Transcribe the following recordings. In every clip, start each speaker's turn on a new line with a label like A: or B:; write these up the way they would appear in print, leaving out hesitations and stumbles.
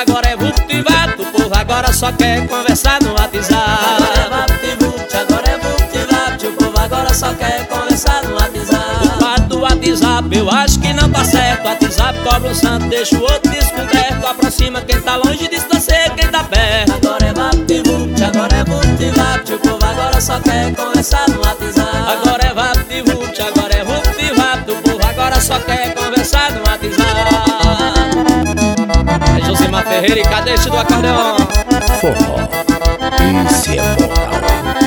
A: agora é vupt-vapt. O povo agora só quer conversar no WhatsApp.
B: Agora é vapt-vupt, agora é vupt-vapt. O povo agora só quer conversar no WhatsApp.
A: O fato do WhatsApp eu acho que não tá certo. O WhatsApp cobra um santo, deixa o outro descoberto. Aproxima quem tá longe, distancia quem tá perto.
B: Agora é vapt-vupt, agora é vupt-vapt. O povo agora só quer conversar no WhatsApp.
A: Agora é vapt-vupt, agora é vupt-vapt. O povo agora só quer conversar no WhatsApp. É Josimar Ferreira e Cadete do Acordeon.
C: Forró, esse é moral.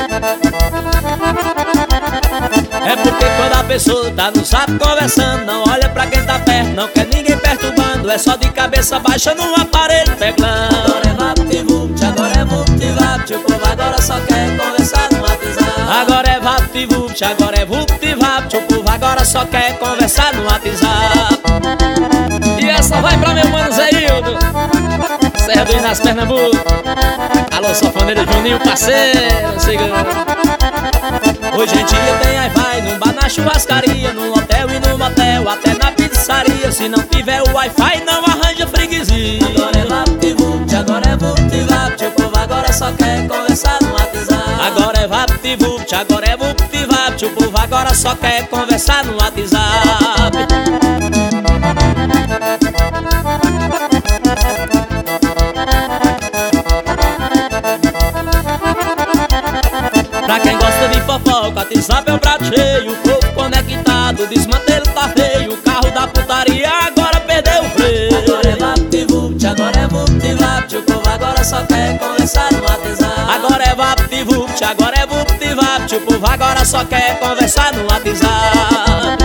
A: É porque quando a pessoa tá no zap conversando, não olha pra quem tá perto, não quer ninguém perturbando. É só de cabeça baixa no aparelho teclando.
B: Agora é vapt-vupt, agora é vupt-vapt. O povo agora só quer conversar no WhatsApp.
A: Agora é vapt-vupt, agora é vupt-vapt. O povo agora só quer conversar no WhatsApp. E essa vai pra meu mano Zé Hildo, Serra do Inácio, Pernambuco. Alô, sanfoneiro Juninho, parceiro, segura. Hoje em dia tem Wi-Fi num bar, na churrascaria, num hotel e no motel, até na pizzaria. Se não tiver o Wi-Fi, não arranja freguesia.
B: Agora é vapt-vupt, agora é vupt-vapt. O povo agora só quer conversar no WhatsApp.
A: Agora é vapt-vupt, agora é vupt-vapt. O povo agora só quer conversar no WhatsApp. Pra quem gosta de fofoca, WhatsApp é o prato cheio. O povo conectado, desmantelo tá feio. O carro da putaria agora perdeu o freio.
B: Agora é vapt-vupt, agora é vupt-vapt. O povo agora só quer conversar no WhatsApp.
A: Agora é vapt-vupt, agora é vupt-vapt. O povo agora só quer conversar no WhatsApp.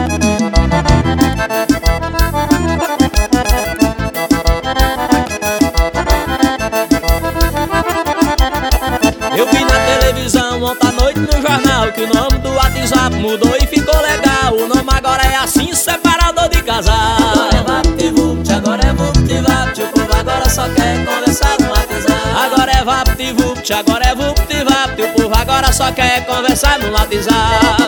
A: Eu vi na televisão ontem à noite no jornal que o nome do WhatsApp mudou e ficou legal. O nome agora é assim, separador de casal.
B: Agora é vapt-vupt, agora é vupt-vapt. O povo agora só quer conversar no WhatsApp.
A: Agora é vapt-vupt, agora é vupt-vapt. O povo agora só quer conversar no WhatsApp.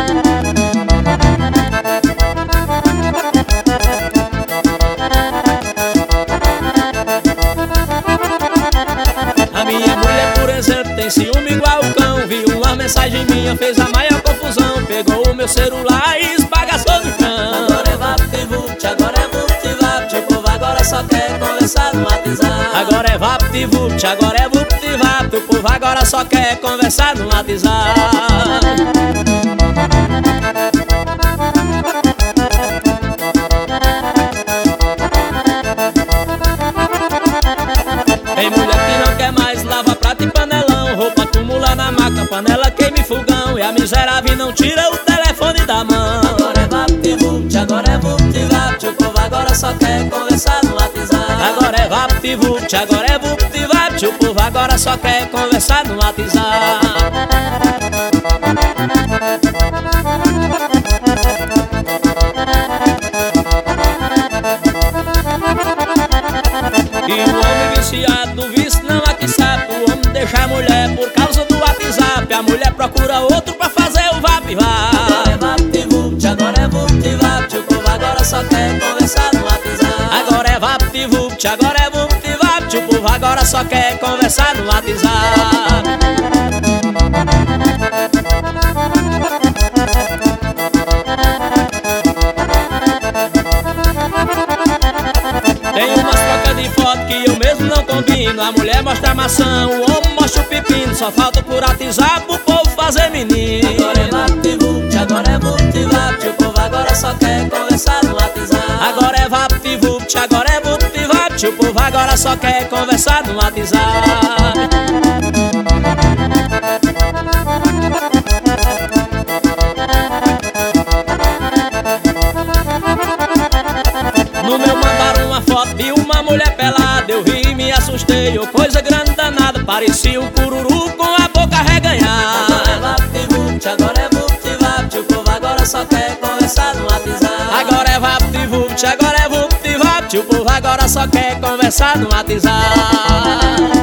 A: A minha mulher, por exemplo, tem ciúme igual o cão. Viu uma mensagem minha, fez a maior confusão. Pegou o meu celular e esbagaçou no chão.
B: Agora é vapt-vupt, agora é vupt-vapt. O povo agora só quer conversar no WhatsApp.
A: Agora é vapt-vupt, agora é vupt-vapt. O povo agora só quer conversar no WhatsApp. Tem mulher que não quer mais lavar prato e panelão. Roupa acumula na maca, panela queima e fogão. E a miserável não tira o telefone da mão.
B: Agora é vapt-vupt, agora é vupt-vapt. O povo agora só quer conversar no WhatsApp.
A: Agora é vapt-vupt, agora é vupt-vapt. O povo agora só quer conversar no WhatsApp. E o homem viciado no vício não há que sabe. O homem deixa a mulher por causa do WhatsApp. A mulher procura outro pra fazer o vap-vap.
B: Agora é vapt-vupt, agora é vupt-vapt. O povo agora só quer conversar no WhatsApp.
A: Agora é vapt-vupt, agora é vupt-vapt. O povo agora só quer conversar no WhatsApp. Tem umas trocas de foto que eu mesmo não combino. A mulher mostra a maçã, o homem mostra o pepino. Só falta por WhatsApp o povo fazer menino.
B: Agora é vapt-vupt, agora é vupt-vapt. O povo agora só quer conversar no WhatsApp.
A: Agora é vapt-vupt, agora é vupt-vapt. O povo agora só quer conversar no WhatsApp. No meu mandaram uma foto de uma mulher pelada. Eu vi e me assustei, oh, coisa grande danada. Parecia um cururu com a boca reganhada.
B: Agora é vapt-vupt, agora é vupt-vapt. O povo agora só quer conversar no WhatsApp.
A: Agora é vapt-vupt, agora é vupt-vapt. O povo agora só quer conversar no WhatsApp.